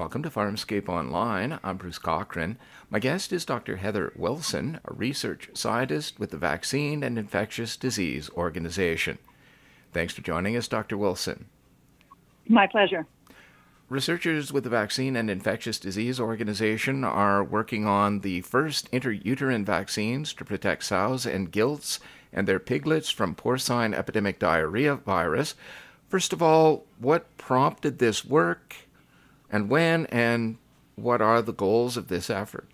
welcome to Farmscape Online. I'm Bruce Cochran. My guest is Dr. Heather Wilson, a research scientist with the Vaccine and Infectious Disease Organization. Thanks for joining us, Dr. Wilson. My pleasure. Researchers with the Vaccine and Infectious Disease Organization are working on the first intrauterine vaccines to protect sows and gilts and their piglets from porcine epidemic diarrhea virus. First of all, what prompted this work, and when, and what are the goals of this effort?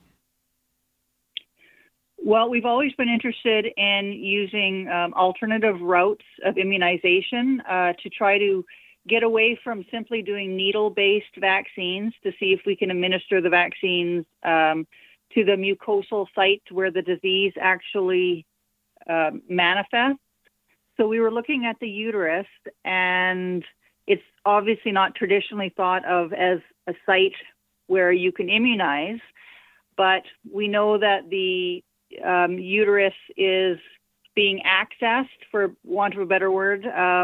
Well, we've always been interested in using alternative routes of immunization to try to get away from simply doing needle-based vaccines to see if we can administer the vaccines to the mucosal site where the disease actually manifests. So we were looking at the uterus, and it's obviously not traditionally thought of as a site where you can immunize, but we know that the uterus is being accessed, for want of a better word,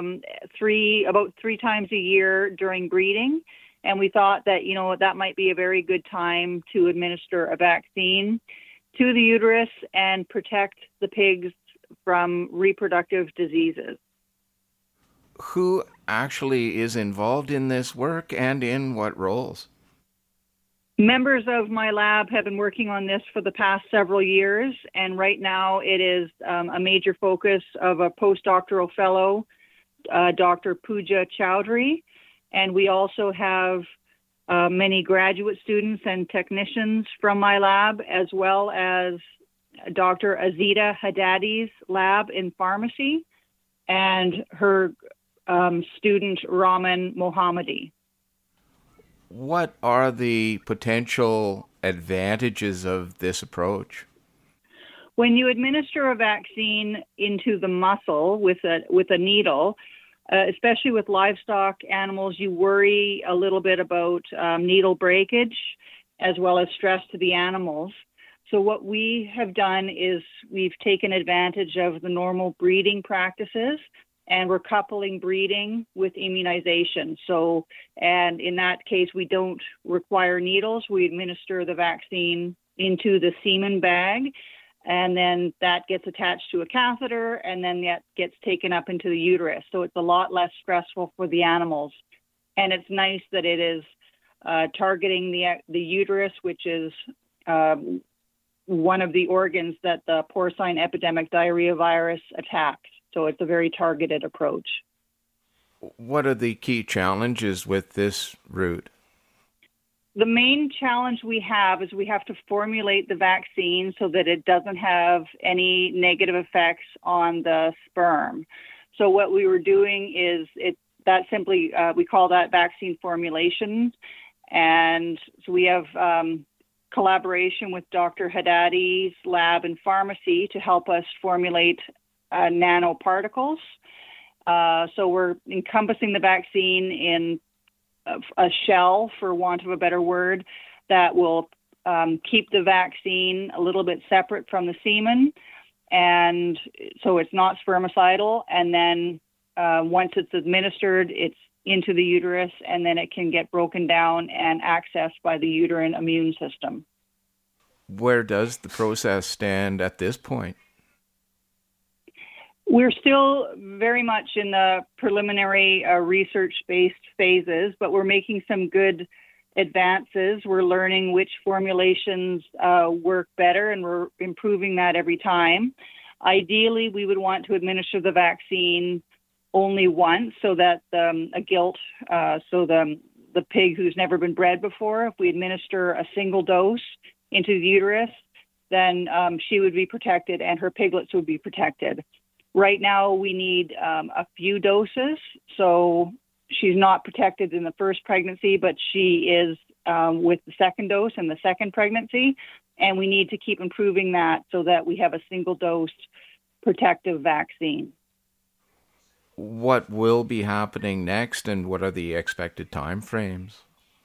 about three times a year during breeding. And we thought that, that might be a very good time to administer a vaccine to the uterus and protect the pigs from reproductive diseases. Who actually is involved in this work and in what roles? Members of my lab have been working on this for the past several years, and right now it is a major focus of a postdoctoral fellow, Dr. Pooja Chowdhury, and we also have many graduate students and technicians from my lab, as well as Dr. Azita Haddadi's lab in pharmacy and her student Raman Mohammadi. What are the potential advantages of this approach? When you administer a vaccine into the muscle with a needle, especially with livestock animals, you worry a little bit about needle breakage as well as stress to the animals. So what we have done is we've taken advantage of the normal breeding practices, and we're coupling breeding with immunization. So, and in that case, we don't require needles. We administer the vaccine into the semen bag, and then that gets attached to a catheter, and then that gets taken up into the uterus. So it's a lot less stressful for the animals. And it's nice that it is targeting the uterus, which is one of the organs that the porcine epidemic diarrhea virus attacked. So it's a very targeted approach. What are the key challenges with this route? The main challenge we have is we have to formulate the vaccine so that it doesn't have any negative effects on the sperm. So what we were doing is we call that vaccine formulation. And so we have collaboration with Dr. Haddadi's lab in pharmacy to help us formulate nanoparticles. So we're encompassing the vaccine in a shell, for want of a better word, that will keep the vaccine a little bit separate from the semen, and so it's not spermicidal. And then once it's administered, it's into the uterus, and then it can get broken down and accessed by the uterine immune system. Where does the process stand at this point? We're still very much in the preliminary research-based phases, but we're making some good advances. We're learning which formulations work better, and we're improving that every time. Ideally, we would want to administer the vaccine only once, so that a gilt, so the pig who's never been bred before, if we administer a single dose into the uterus, then she would be protected and her piglets would be protected. Right now, we need a few doses, so she's not protected in the first pregnancy, but she is with the second dose in the second pregnancy, and we need to keep improving that so that we have a single-dose protective vaccine. What will be happening next, and what are the expected timeframes?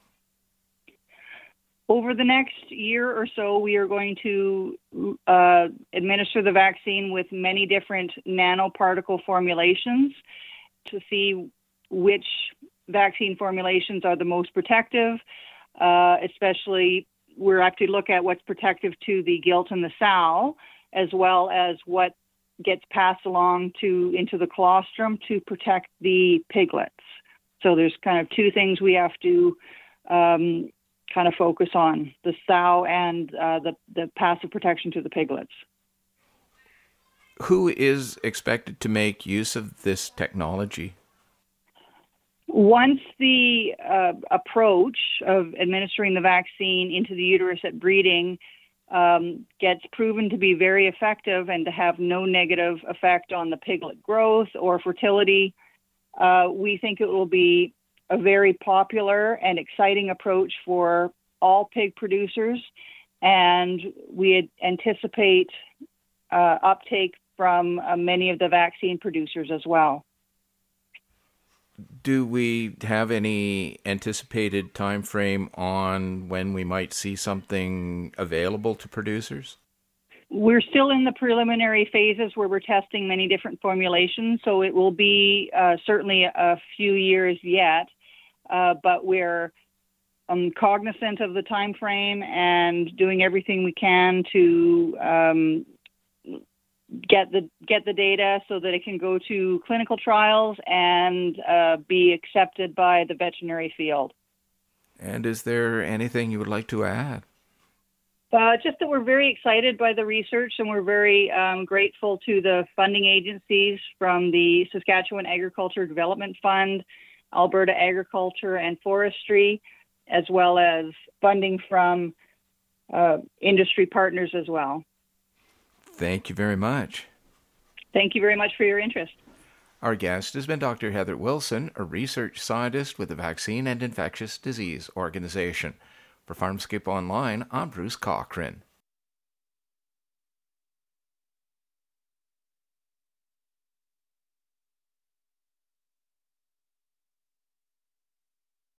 Over the next year or so, we are going to administer the vaccine with many different nanoparticle formulations to see which vaccine formulations are the most protective. especially we're actually look at what's protective to the gilt and the sow, as well as what gets passed along into the colostrum to protect the piglets. So there's kind of two things we have to kind of focus on: the sow and the passive protection to the piglets. Who is expected to make use of this technology? Once the approach of administering the vaccine into the uterus at breeding gets proven to be very effective and to have no negative effect on the piglet growth or fertility, we think it will be a very popular and exciting approach for all pig producers, and we anticipate uptake from many of the vaccine producers as well. Do we have any anticipated time frame on when we might see something available to producers? We're still in the preliminary phases where we're testing many different formulations, so it will be certainly a few years yet, but we're cognizant of the time frame and doing everything we can to get the data so that it can go to clinical trials and be accepted by the veterinary field. And is there anything you would like to add? Just that we're very excited by the research, and we're very grateful to the funding agencies from the Saskatchewan Agriculture Development Fund, Alberta Agriculture and Forestry, as well as funding from industry partners as well. Thank you very much. Thank you very much for your interest. Our guest has been Dr. Heather Wilson, a research scientist with the Vaccine and Infectious Disease Organization. For Farmscape Online, I'm Bruce Cochran.